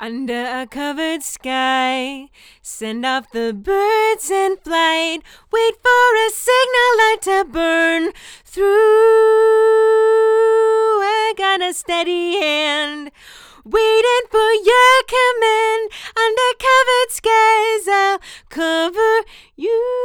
Under a covered sky, send off the birds in flight. Wait for a signal light to burn through. I got a steady hand, waiting for your command. Under covered skies, I'll cover you.